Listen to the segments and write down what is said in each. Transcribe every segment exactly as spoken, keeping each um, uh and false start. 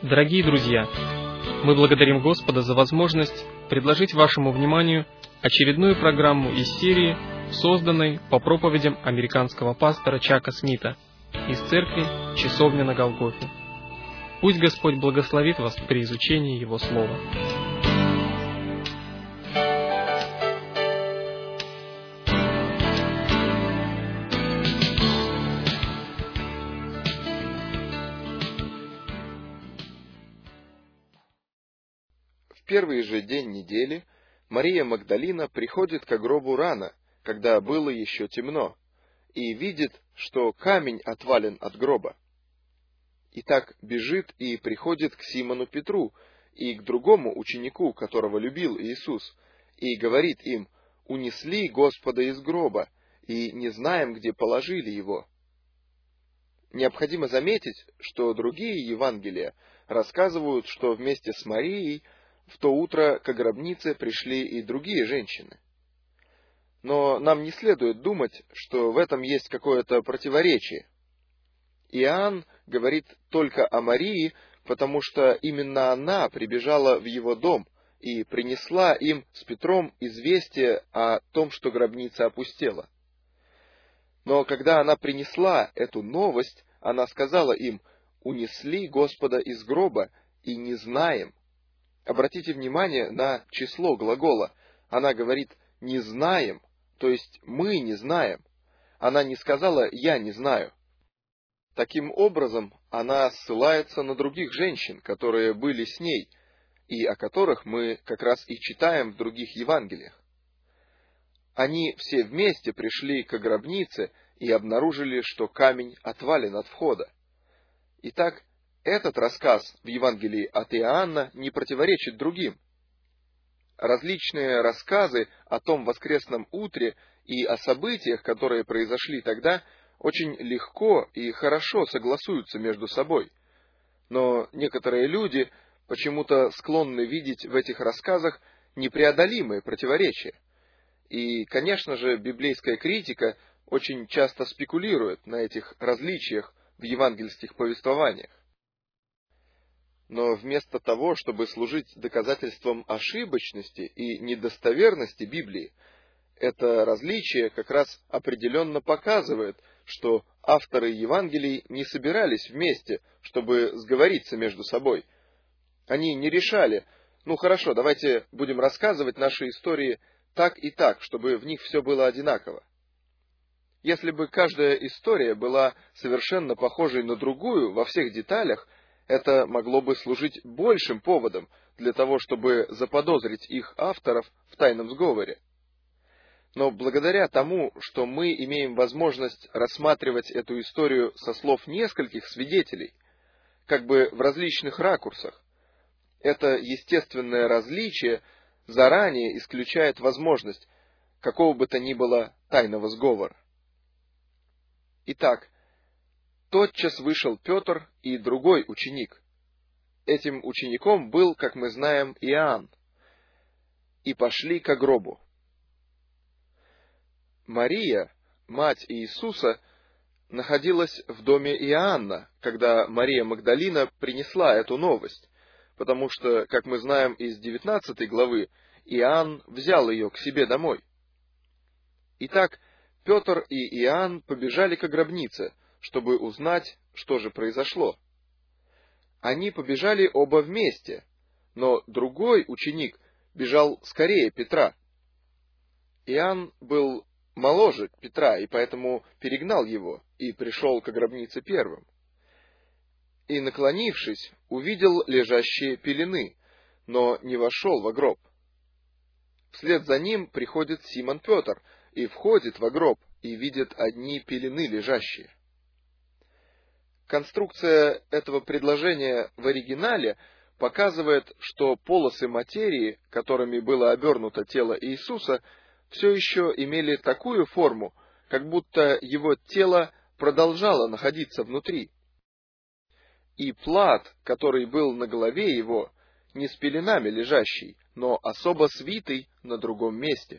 Дорогие друзья, мы благодарим Господа за возможность предложить вашему вниманию очередную программу из серии, созданной по проповедям американского пастора Чака Смита из церкви «Часовня на Голгофе». Пусть Господь благословит вас при изучении Его Слова. В первый же день недели Мария Магдалина приходит к гробу рано, когда было еще темно, и видит, что камень отвален от гроба. Итак, бежит и приходит к Симону Петру и к другому ученику, которого любил Иисус, и говорит им: «Унесли Господа из гроба, и не знаем, где положили Его». Необходимо заметить, что другие Евангелия рассказывают, что вместе с Марией в то утро к гробнице пришли и другие женщины. Но нам не следует думать, что в этом есть какое-то противоречие. Иоанн говорит только о Марии, потому что именно она прибежала в его дом и принесла им с Петром известие о том, что гробница опустела. Но когда она принесла эту новость, она сказала им: «Унесли Господа из гроба, и не знаем». Обратите внимание на число глагола. Она говорит «не знаем», то есть мы не знаем. Она не сказала «я не знаю». Таким образом, она ссылается на других женщин, которые были с ней, и о которых мы как раз и читаем в других Евангелиях. Они все вместе пришли к гробнице и обнаружили, что камень отвален от входа. Итак, этот рассказ в Евангелии от Иоанна не противоречит другим. Различные рассказы о том воскресном утре и о событиях, которые произошли тогда, очень легко и хорошо согласуются между собой. Но некоторые люди почему-то склонны видеть в этих рассказах непреодолимые противоречия. И, конечно же, библейская критика очень часто спекулирует на этих различиях в евангельских повествованиях. Но вместо того, чтобы служить доказательством ошибочности и недостоверности Библии, это различие как раз определенно показывает, что авторы Евангелий не собирались вместе, чтобы сговориться между собой. Они не решали: ну хорошо, давайте будем рассказывать наши истории так и так, чтобы в них все было одинаково. Если бы каждая история была совершенно похожей на другую во всех деталях, это могло бы служить большим поводом для того, чтобы заподозрить их авторов в тайном сговоре. Но благодаря тому, что мы имеем возможность рассматривать эту историю со слов нескольких свидетелей, как бы в различных ракурсах, это естественное различие заранее исключает возможность какого бы то ни было тайного сговора. Итак, тотчас вышел Петр и другой ученик. Этим учеником был, как мы знаем, Иоанн. И пошли ко гробу. Мария, мать Иисуса, находилась в доме Иоанна, когда Мария Магдалина принесла эту новость, потому что, как мы знаем из девятнадцатой главы, Иоанн взял ее к себе домой. Итак, Петр и Иоанн побежали к гробнице, чтобы узнать, что же произошло. Они побежали оба вместе, но другой ученик бежал скорее Петра. Иоанн был моложе Петра, и поэтому перегнал его и пришел к гробнице первым. И, наклонившись, увидел лежащие пелены, но не вошел во гроб. Вслед за ним приходит Симон Петр и входит во гроб и видит одни пелены лежащие. Конструкция этого предложения в оригинале показывает, что полосы материи, которыми было обернуто тело Иисуса, все еще имели такую форму, как будто его тело продолжало находиться внутри. И плат, который был на голове его, не с пеленами лежащий, но особо свитый на другом месте.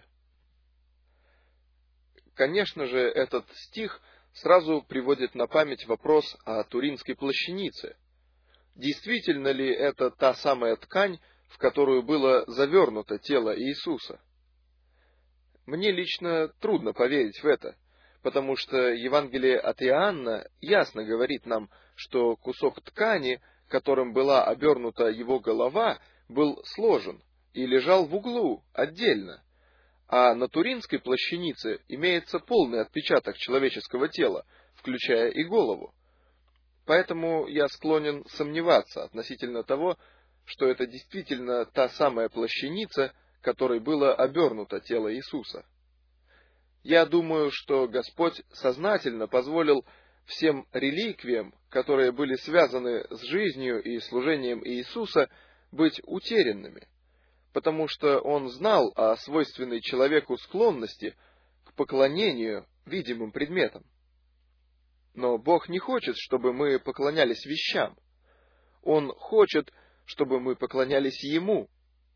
Конечно же, этот стих сразу приводит на память вопрос о Туринской плащанице. действительно ли это та самая ткань, в которую было завернуто тело Иисуса? Мне лично трудно поверить в это, потому что Евангелие от Иоанна ясно говорит нам, что кусок ткани, которым была обернута его голова, был сложен и лежал в углу отдельно, а на туринской плащанице имеется полный отпечаток человеческого тела, включая и голову. Поэтому я склонен сомневаться относительно того, что это действительно та самая плащаница, которой было обернуто тело Иисуса. Я думаю, что Господь сознательно позволил всем реликвиям, которые были связаны с жизнью и служением Иисуса, быть утерянными, потому что Он знал о свойственной человеку склонности к поклонению видимым предметам. Но Бог не хочет, чтобы мы поклонялись вещам. Он хочет, чтобы мы поклонялись Ему.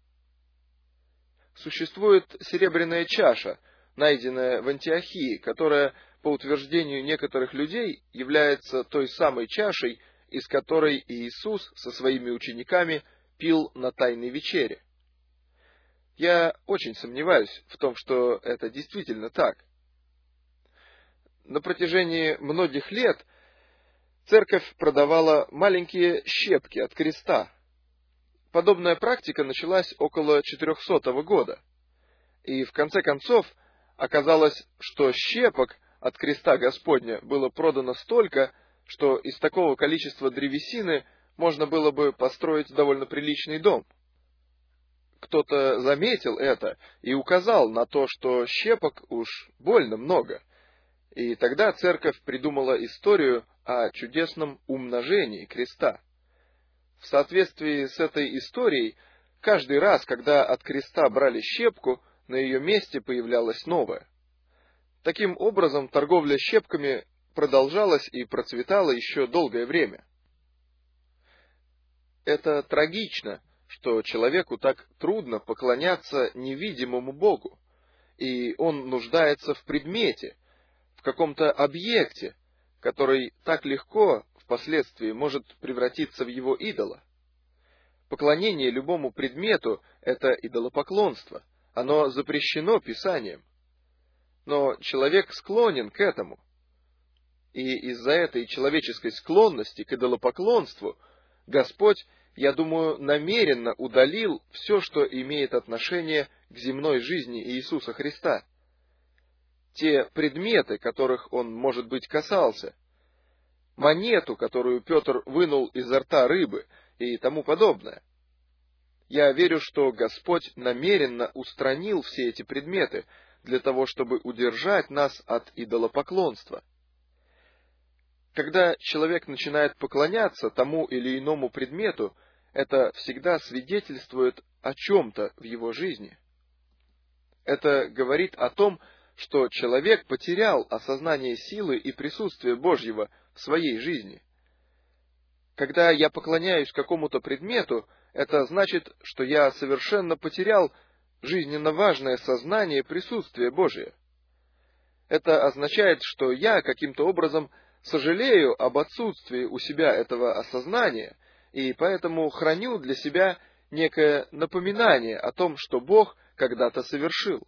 Существует серебряная чаша, найденная в Антиохии, которая, по утверждению некоторых людей, является той самой чашей, из которой Иисус со своими учениками пил на Тайной вечере. Я очень сомневаюсь в том, что это действительно так. На протяжении многих лет церковь продавала маленькие щепки от креста. Подобная практика началась около четырехсотого года. И в конце концов оказалось, что щепок от креста Господня было продано столько, что из такого количества древесины можно было бы построить довольно приличный дом. Кто-то заметил это и указал на то, что щепок уж больно много. И тогда церковь придумала историю о чудесном умножении креста. В соответствии с этой историей, каждый раз, когда от креста брали щепку, на ее месте появлялась новая. Таким образом, торговля щепками продолжалась и процветала еще долгое время. Это трагично, что человеку так трудно поклоняться невидимому Богу, и он нуждается в предмете, в каком-то объекте, который так легко впоследствии может превратиться в его идола. Поклонение любому предмету – это идолопоклонство, оно запрещено Писанием. Но человек склонен к этому. И из-за этой человеческой склонности к идолопоклонству Господь, я думаю, намеренно удалил все, что имеет отношение к земной жизни Иисуса Христа. Те предметы, которых Он, может быть, касался, монету, которую Петр вынул изо рта рыбы и тому подобное. Я верю, что Господь намеренно устранил все эти предметы для того, чтобы удержать нас от идолопоклонства. Когда человек начинает поклоняться тому или иному предмету, это всегда свидетельствует о чем-то в его жизни. Это говорит о том, что человек потерял осознание силы и присутствия Божьего в своей жизни. Когда я поклоняюсь какому-то предмету, это значит, что я совершенно потерял жизненно важное сознание присутствия Божия. Это означает, что я каким-то образом сожалею об отсутствии у себя этого осознания, и поэтому храню для себя некое напоминание о том, что Бог когда-то совершил.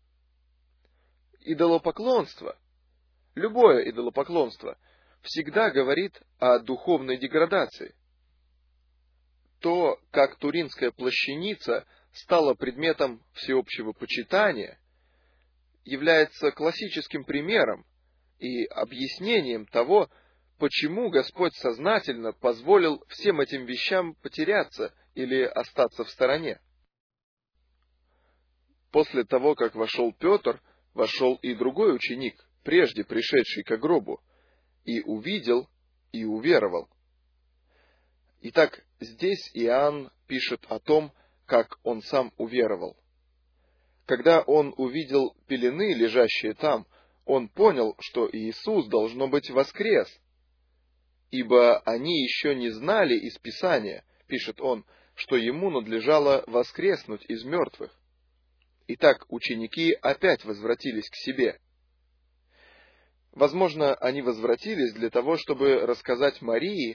Идолопоклонство, любое идолопоклонство, всегда говорит о духовной деградации. То, как туринская плащаница стала предметом всеобщего почитания, является классическим примером и объяснением того, почему Господь сознательно позволил всем этим вещам потеряться или остаться в стороне. После того, как вошел Петр, вошел и другой ученик, прежде пришедший ко гробу, и увидел, и уверовал. Итак, здесь Иоанн пишет о том, как он сам уверовал. Когда он увидел пелены, лежащие там, он понял, что Иисус, должно быть, воскрес. Ибо они еще не знали из Писания, пишет он, что ему надлежало воскреснуть из мертвых. Итак, ученики опять возвратились к себе. Возможно, они возвратились для того, чтобы рассказать Марии,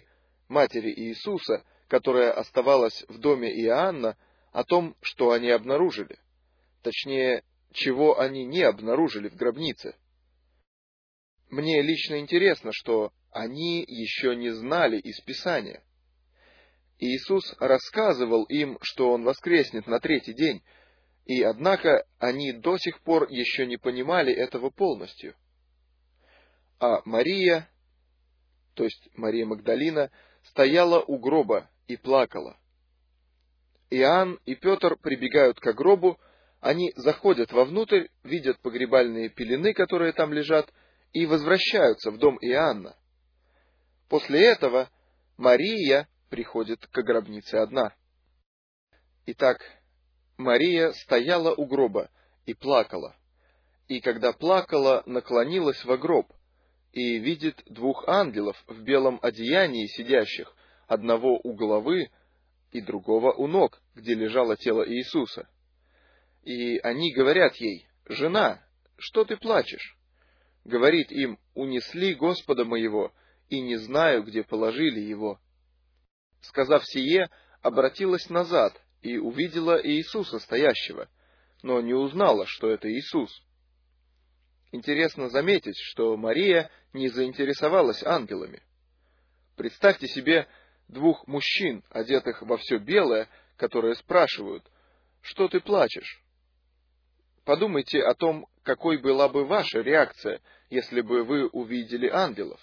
матери Иисуса, которая оставалась в доме Иоанна, о том, что они обнаружили. Точнее, чего они не обнаружили в гробнице. Мне лично интересно, что они еще не знали из Писания. Иисус рассказывал им, что Он воскреснет на третий день, и однако они до сих пор еще не понимали этого полностью. А Мария, то есть Мария Магдалина, стояла у гроба и плакала. Иоанн и Петр прибегают к гробу, они заходят вовнутрь, видят погребальные пелены, которые там лежат, и возвращаются в дом Иоанна. После этого Мария приходит к гробнице одна. Итак, Мария стояла у гроба и плакала, и когда плакала, наклонилась во гроб, и видит двух ангелов в белом одеянии сидящих, одного у головы и другого у ног, где лежало тело Иисуса. И они говорят ей: «Жена, что ты плачешь?» Говорит им: «Унесли Господа моего, и не знаю, где положили его». Сказав сие, обратилась назад и увидела Иисуса стоящего, но не узнала, что это Иисус. Интересно заметить, что Мария не заинтересовалась ангелами. Представьте себе двух мужчин, одетых во все белое, которые спрашивают: «Что ты плачешь?» Подумайте о том, какой была бы ваша реакция, если бы вы увидели ангелов.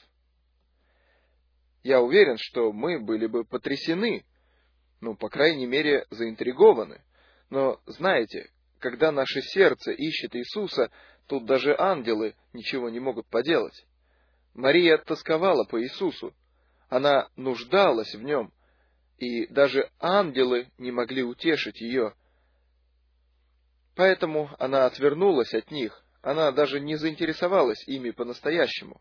Я уверен, что мы были бы потрясены, ну, по крайней мере, заинтригованы. Но, знаете, когда наше сердце ищет Иисуса, тут даже ангелы ничего не могут поделать. Мария тосковала по Иисусу, она нуждалась в Нем, и даже ангелы не могли утешить ее. Поэтому она отвернулась от них, она даже не заинтересовалась ими по-настоящему.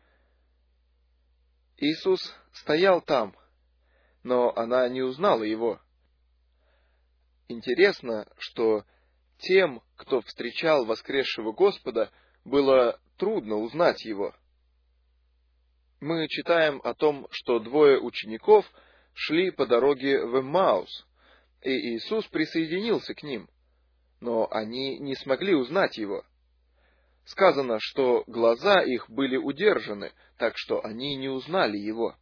Иисус стоял там, но она не узнала Его. Интересно, что тем, кто встречал воскресшего Господа, было трудно узнать Его. Мы читаем о том, что двое учеников шли по дороге в Эммаус, и Иисус присоединился к ним, но они не смогли узнать Его. Сказано, что глаза их были удержаны, так что они не узнали Его.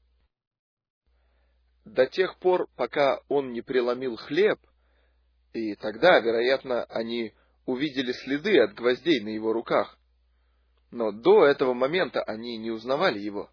До тех пор, пока Он не преломил хлеб, и тогда, вероятно, они увидели следы от гвоздей на Его руках. Но до этого момента они не узнавали Его.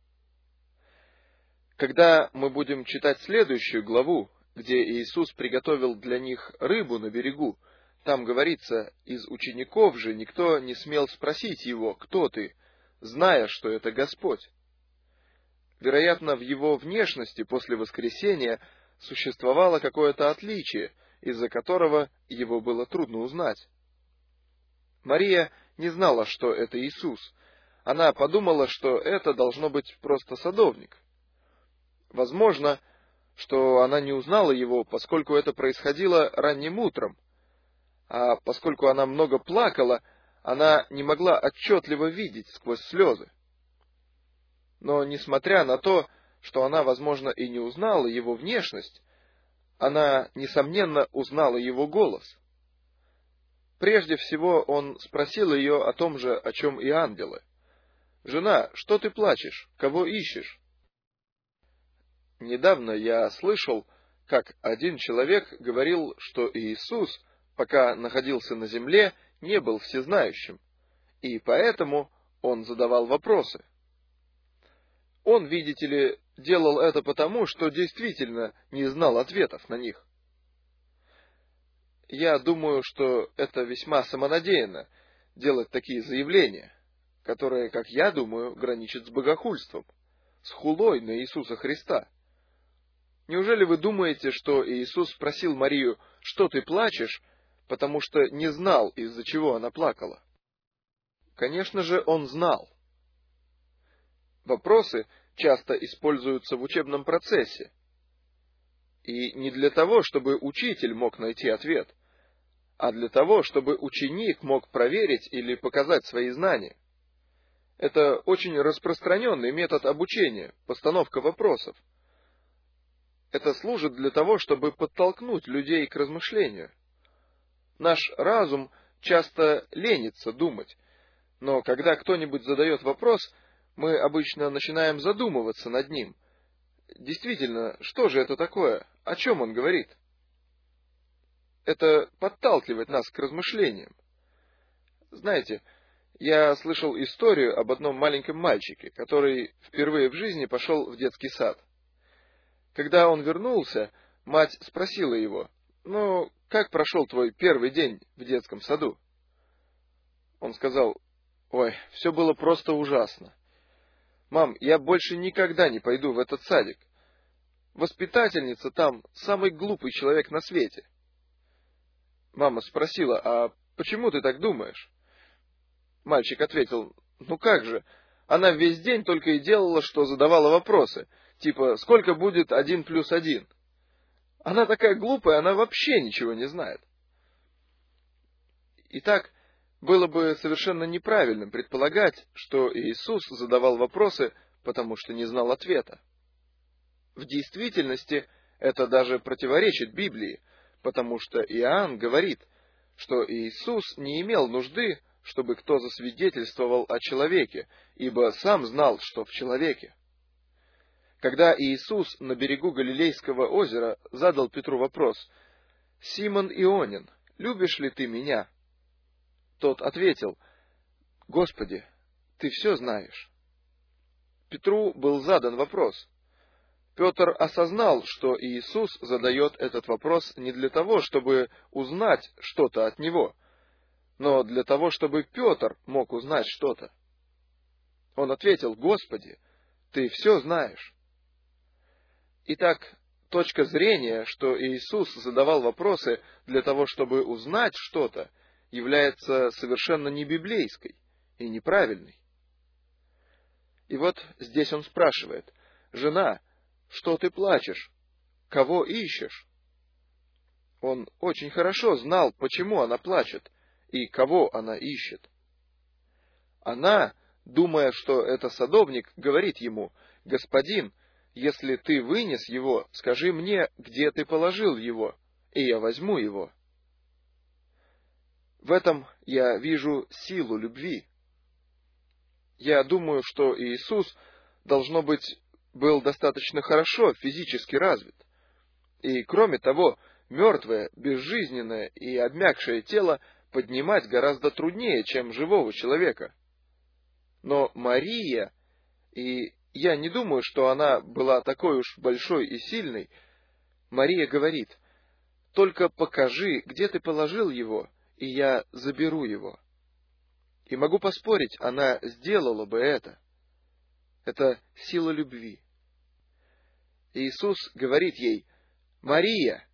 Когда мы будем читать следующую главу, где Иисус приготовил для них рыбу на берегу, там говорится: «Из учеников же никто не смел спросить Его: кто ты?», зная, что это Господь. Вероятно, в Его внешности после воскресения существовало какое-то отличие, из-за которого Его было трудно узнать. Мария не знала, что это Иисус. Она подумала, что это должно быть просто садовник. Возможно, что она не узнала Его, поскольку это происходило ранним утром, а поскольку она много плакала, она не могла отчетливо видеть сквозь слезы. Но, несмотря на то, что она, возможно, и не узнала Его внешность, она, несомненно, узнала Его голос. Прежде всего, Он спросил ее о том же, о чем и ангелы. «Жена, что ты плачешь? Кого ищешь?» Недавно я слышал, как один человек говорил, что Иисус, пока находился на земле, не был всезнающим, и поэтому Он задавал вопросы. Он, видите ли, делал это потому, что действительно не знал ответов на них. Я думаю, что это весьма самонадеянно делать такие заявления, которые, как я думаю, граничат с богохульством, с хулой на Иисуса Христа. Неужели вы думаете, что Иисус спросил Марию: «Что ты плачешь?», потому что не знал, из-за чего она плакала? Конечно же, Он знал. Вопросы часто используются в учебном процессе. И не для того, чтобы учитель мог найти ответ, а для того, чтобы ученик мог проверить или показать свои знания. Это очень распространенный метод обучения, постановка вопросов. это служит для того, чтобы подтолкнуть людей к размышлению. Наш разум часто ленится думать, но когда кто-нибудь задает вопрос, мы обычно начинаем задумываться над ним. Действительно, что же это такое? О чем он говорит? Это подталкивает нас к размышлениям. Знаете, я слышал историю об одном маленьком мальчике, который впервые в жизни пошел в детский сад. Когда он вернулся, мать спросила его: «Ну, как прошел твой первый день в детском саду?» Он сказал: «Ой, все было просто ужасно. Мам, я больше никогда не пойду в этот садик. Воспитательница там самый глупый человек на свете». Мама спросила: «А почему ты так думаешь?» Мальчик ответил: «Ну как же, она весь день только и делала, что задавала вопросы, типа «Сколько будет один плюс один?» Она такая глупая, она вообще ничего не знает». Итак, было бы совершенно неправильным предполагать, что Иисус задавал вопросы, потому что не знал ответа. В действительности это даже противоречит Библии, потому что Иоанн говорит, что Иисус не имел нужды, чтобы кто засвидетельствовал о человеке, ибо сам знал, что в человеке. Когда Иисус на берегу Галилейского озера задал Петру вопрос: «Симон Ионин, любишь ли ты меня?» Тот ответил: «Господи, ты все знаешь». Петру был задан вопрос. Петр осознал, что Иисус задает этот вопрос не для того, чтобы узнать что-то от него, но для того, чтобы Петр мог узнать что-то. Он ответил: «Господи, ты все знаешь». Итак, точка зрения, что Иисус задавал вопросы для того, чтобы узнать что-то, является совершенно не библейской и неправильной. И вот здесь он спрашивает: «Жена, что ты плачешь? Кого ищешь?» Он очень хорошо знал, почему она плачет и кого она ищет. Она, думая, что это садовник, говорит ему: «Господин, если ты вынес его, скажи мне, где ты положил его, и я возьму его». В этом я вижу силу любви. Я думаю, что Иисус, должно быть, был достаточно хорошо физически развит. И, кроме того, мертвое, безжизненное и обмякшее тело поднимать гораздо труднее, чем живого человека. Но Мария, и я не думаю, что она была такой уж большой и сильной, Мария говорит: «Только покажи, где ты положил его, и я заберу его». И могу поспорить, она сделала бы это. Это сила любви. Иисус говорит ей: «Мария».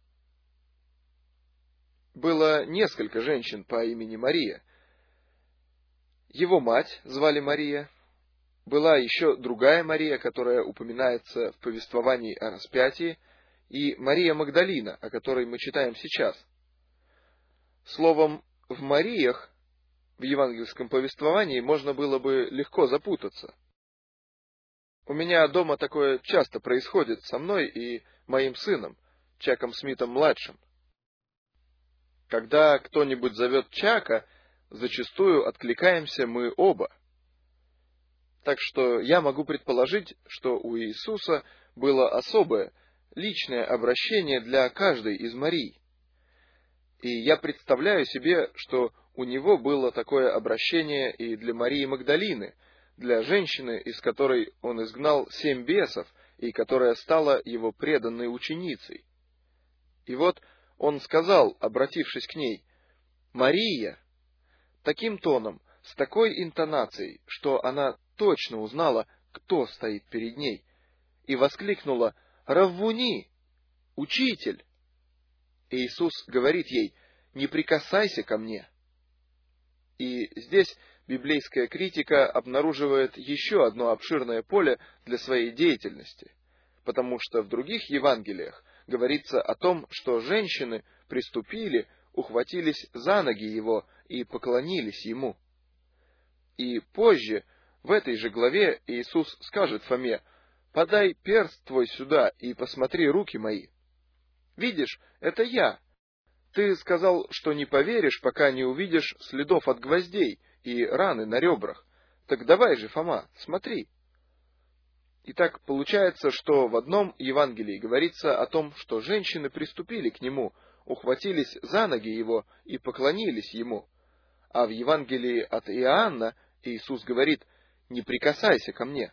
Было несколько женщин по имени Мария. Его мать звали Мария. Была еще другая Мария, которая упоминается в повествовании о распятии, и Мария Магдалина, о которой мы читаем сейчас. Словом, в Мариях в евангельском повествовании можно было бы легко запутаться. У меня дома такое часто происходит со мной и моим сыном, Чаком Смитом-младшим. Когда кто-нибудь зовет Чака, зачастую откликаемся мы оба. Так что я могу предположить, что у Иисуса было особое, личное обращение для каждой из Марий. И я представляю себе, что у него было такое обращение и для Марии Магдалины, для женщины, из которой он изгнал семь бесов, и которая стала его преданной ученицей. И вот он сказал, обратившись к ней: «Мария», таким тоном, с такой интонацией, что она точно узнала, кто стоит перед ней, и воскликнула: «Раввуни! Учитель!» И Иисус говорит ей: «Не прикасайся ко мне». И здесь библейская критика обнаруживает еще одно обширное поле для своей деятельности, потому что в других Евангелиях говорится о том, что женщины приступили, ухватились за ноги его и поклонились ему. И позже, в этой же главе, Иисус скажет Фоме: подай перст твой сюда и посмотри руки мои. Видишь, это я. Ты сказал, что не поверишь, пока не увидишь следов от гвоздей и раны на ребрах. Так давай же, Фома, смотри». Итак, получается, что в одном Евангелии говорится о том, что женщины приступили к нему, ухватились за ноги его и поклонились ему. А в Евангелии от Иоанна Иисус говорит: «Не прикасайся ко мне».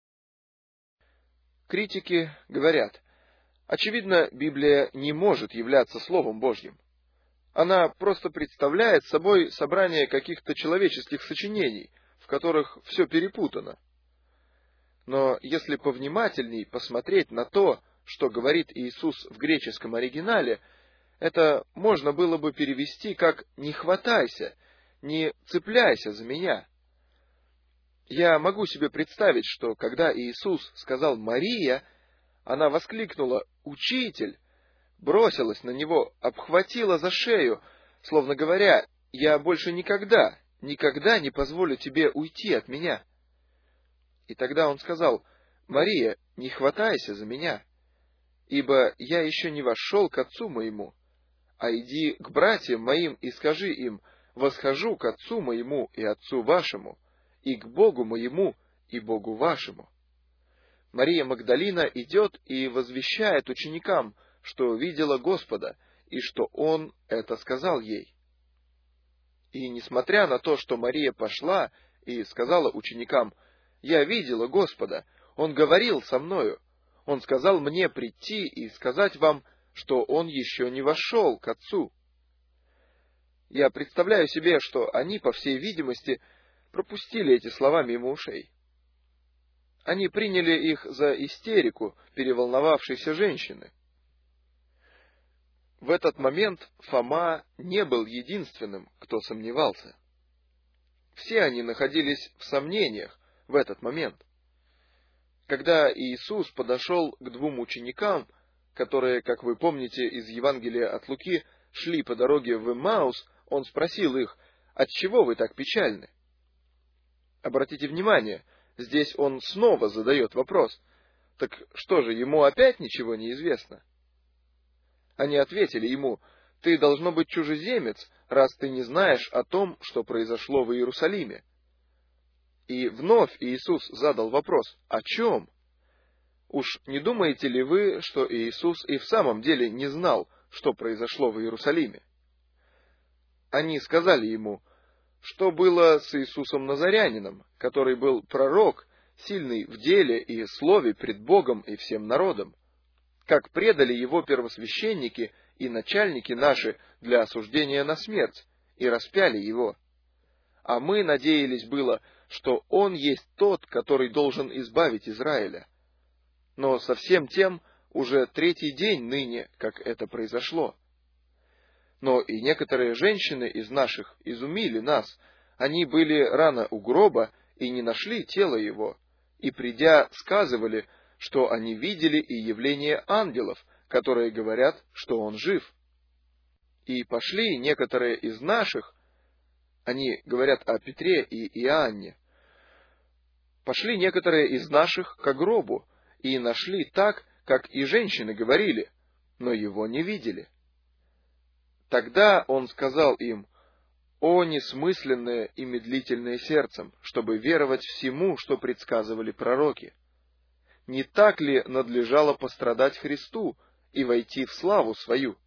Критики говорят: очевидно, Библия не может являться Словом Божьим. Она просто представляет собой собрание каких-то человеческих сочинений, в которых все перепутано. Но если повнимательней посмотреть на то, что говорит Иисус в греческом оригинале, это можно было бы перевести как «не хватайся», «не цепляйся за меня». Я могу себе представить, что когда Иисус сказал «Мария», она воскликнула «Учитель!», бросилась на него, обхватила за шею, словно говоря: «Я больше никогда, никогда не позволю тебе уйти от меня». И тогда он сказал: «Мария, не хватайся за меня, ибо я еще не вошел к отцу моему, а иди к братьям моим и скажи им: восхожу к отцу моему и отцу вашему, и к Богу моему и Богу вашему». Мария Магдалина идет и возвещает ученикам, что видела Господа, и что Он это сказал ей. И несмотря на то, что Мария пошла и сказала ученикам: «Я видела Господа, Он говорил со мною, Он сказал мне прийти и сказать вам, что Он еще не вошел к Отцу». Я представляю себе, что они, по всей видимости, пропустили эти слова мимо ушей. Они приняли их за истерику переволновавшейся женщины. В этот момент Фома не был единственным, кто сомневался. Все они находились в сомнениях в этот момент. Когда Иисус подошел к двум ученикам, которые, как вы помните из Евангелия от Луки, шли по дороге в Эммаус, Он спросил их: «Отчего вы так печальны?» Обратите внимание, здесь Он снова задает вопрос: «Так что же, ему опять ничего не известно?» Они ответили ему: «Ты должно быть чужеземец, раз ты не знаешь о том, что произошло в Иерусалиме». И вновь Иисус задал вопрос: «О чем?» Уж не думаете ли вы, что Иисус и в самом деле не знал, что произошло в Иерусалиме? Они сказали ему: «Что было с Иисусом Назарянином, который был пророк, сильный в деле и слове пред Богом и всем народом? Как предали его первосвященники и начальники наши для осуждения на смерть, и распяли его. А мы надеялись было, что он есть тот, который должен избавить Израиля. Но со всем тем уже третий день ныне, как это произошло. Но и некоторые женщины из наших изумили нас. Они были рано у гроба и не нашли тело его, и, придя, сказывали, что они видели и явление ангелов, которые говорят, что он жив. И пошли некоторые из наших, они говорят о Петре и Иоанне, пошли некоторые из наших ко гробу, и нашли так, как и женщины говорили, но его не видели. Тогда он сказал им: «О несмысленное и медлительное сердцем, чтобы веровать всему, что предсказывали пророки! Не так ли надлежало пострадать Христу и войти в славу свою?»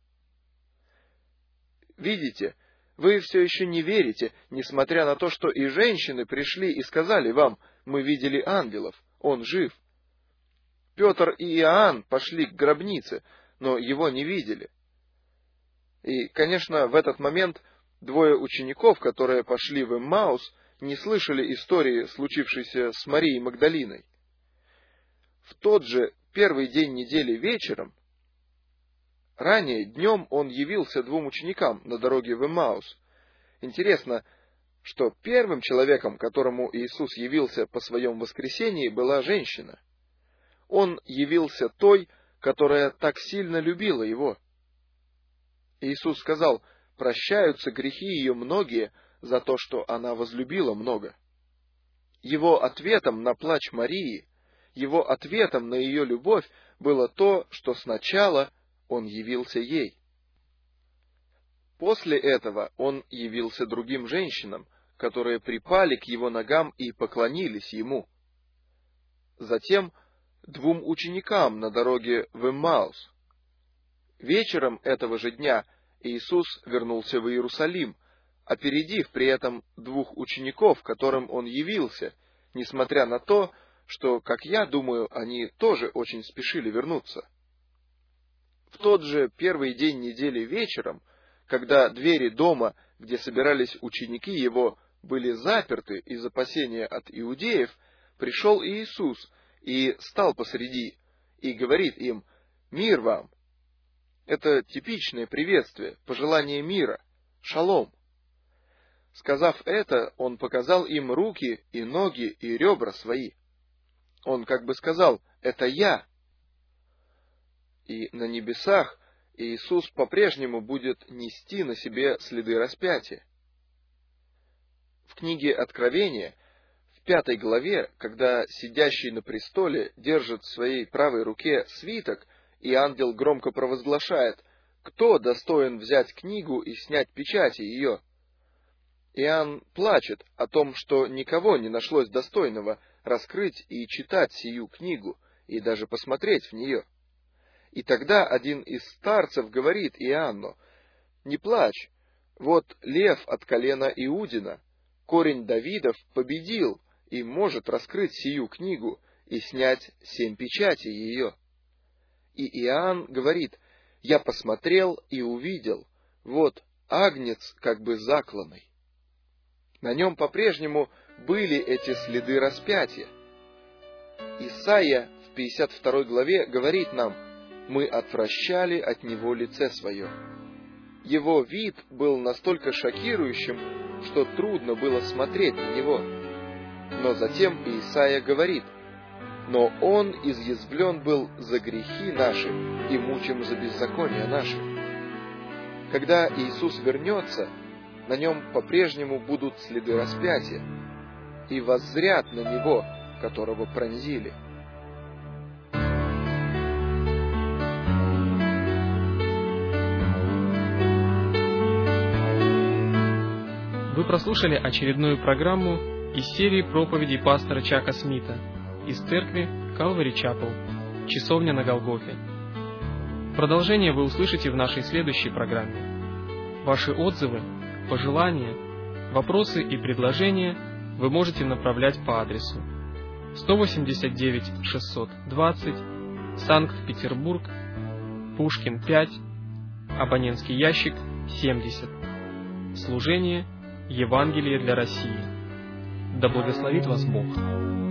Видите, вы все еще не верите, несмотря на то, что и женщины пришли и сказали вам: «Мы видели ангелов, он жив». Петр и Иоанн пошли к гробнице, но его не видели. И, конечно, в этот момент двое учеников, которые пошли в Эммаус, не слышали истории, случившейся с Марией Магдалиной. В тот же первый день недели вечером, ранее днем он явился двум ученикам на дороге в Эммаус. Интересно, что первым человеком, которому Иисус явился по своем воскресении, была женщина. Он явился той, которая так сильно любила его. Иисус сказал: «Прощаются грехи ее многие за то, что она возлюбила много». Его ответом на плач Марии, его ответом на ее любовь было то, что сначала он явился ей. После этого он явился другим женщинам, которые припали к его ногам и поклонились ему. Затем двум ученикам на дороге в Эммаус. Вечером этого же дня Иисус вернулся в Иерусалим, опередив при этом двух учеников, которым он явился, несмотря на то, что, как я думаю, они тоже очень спешили вернуться. В тот же первый день недели вечером, когда двери дома, где собирались ученики его, были заперты из опасения от иудеев, пришел Иисус и стал посреди, и говорит им: «Мир вам!» Это типичное приветствие, пожелание мира, шалом. Сказав это, он показал им руки и ноги и ребра свои. Он как бы сказал: «Это я». И на небесах Иисус по-прежнему будет нести на себе следы распятия. В книге Откровения, в пятой главе, когда сидящий на престоле держит в своей правой руке свиток, и ангел громко провозглашает: «Кто достоин взять книгу и снять печати ее?» Иоанн плачет о том, что никого не нашлось достойного раскрыть и читать сию книгу, и даже посмотреть в нее. И тогда один из старцев говорит Иоанну: «Не плачь, вот лев от колена Иудина, корень Давидов, победил и может раскрыть сию книгу и снять семь печатей ее». И Иоанн говорит: «Я посмотрел и увидел, вот агнец как бы закланный». На нем по-прежнему были эти следы распятия. Исайя в пятьдесят второй главе говорит нам: «Мы отвращали от него лице свое». Его вид был настолько шокирующим, что трудно было смотреть на него. Но затем Исайя говорит: «Но он изъязвлен был за грехи наши и мучим за беззакония наши». Когда Иисус вернется, на нем по-прежнему будут следы распятия, и воззрят на Него, которого пронзили. Вы прослушали очередную программу из серии проповедей пастора Чака Смита из церкви Calvary Chapel, Часовня на Голгофе. Продолжение вы услышите в нашей следующей программе. Ваши отзывы, пожелания, вопросы и предложения вы можете направлять по адресу сто восемьдесят девять шестьсот двадцать, Санкт-Петербург, Пушкин пять, абонентский ящик семьдесят. Служение Евангелие для России. Да благословит вас Бог.